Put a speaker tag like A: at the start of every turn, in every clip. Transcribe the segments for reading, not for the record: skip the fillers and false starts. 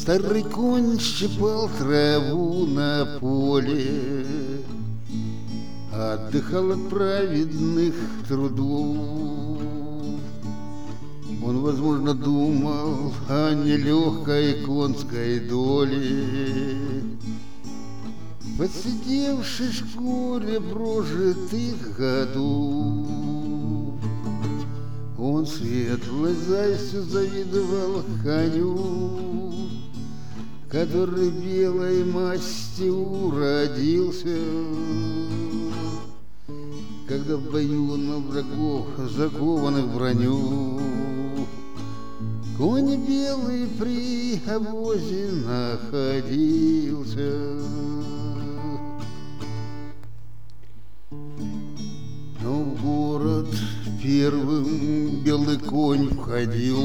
A: Старый конь щипал траву на поле, отдыхал от праведных трудов. Он, возможно, думал о нелегкой конской доле, подсидевшей шкуре прожитых годов. Он светлой завистью завидовал коню, который белой масти уродился, когда в бою на врагов, закованных в броню, конь белый при обозе находился. Но в город первым белый конь входил,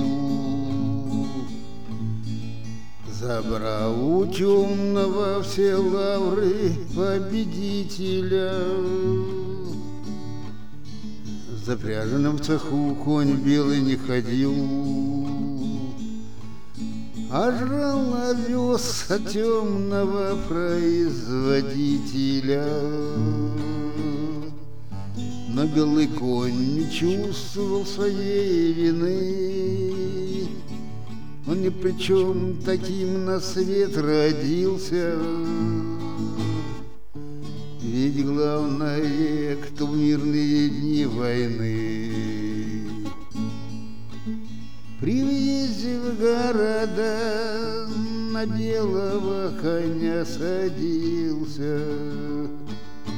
A: забрав у темного все лавры победителя. Запряженным в цеху конь белый не ходил, а жрал овес от темного производителя. Но белый конь не чувствовал своей вины, он ни при чем таким на свет родился. Ведь главное, кто в мирные дни войны при въезде в города на белого коня садился.